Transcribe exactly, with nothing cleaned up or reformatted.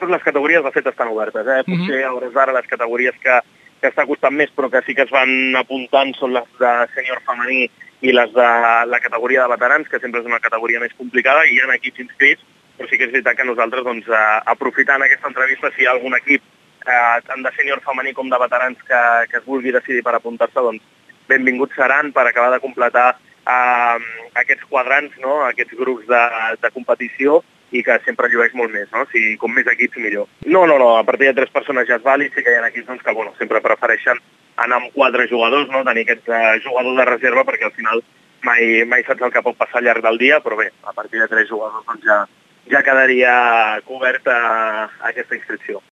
totes les categories de fet estan obertes. Eh? Potser a hores d'ara les categories que, que està costant més però que sí que es van apuntant són les de sènior femení i les de la categoria de veterans, que sempre és una categoria més complicada, i hi ha equips inscrits, però sí que és veritat que nosaltres, doncs, eh, aprofitant aquesta entrevista, si hi ha algun equip, eh, tant de sènior femení com de veterans, que, que es vulgui decidir per apuntar-se, doncs benvinguts seran per acabar de completar eh, aquests quadrants, no? Aquests grups de, de competició, i que sempre llueix molt més, no? Si, com més equips, millor. No, no, no, a partir de tres persones ja és vàlid, sí que hi ha equips doncs, que bueno, sempre prefereixen anar amb quatre jugadors, no? Tenir aquest uh, jugador de reserva, perquè al final mai, mai saps el que pot passar al llarg del dia, però bé, a partir de tres jugadors doncs, ja, ja quedaria coberta aquesta inscripció.